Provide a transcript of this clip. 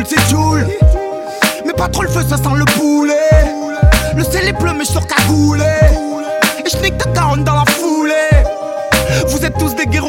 cool, c'est Joule. Mais pas trop le feu, ça sent le poulet. Le ciel est bleu, mais je sors cagoulé. Et je nique ta caronne dans la foulée. Vous êtes tous des guerriers.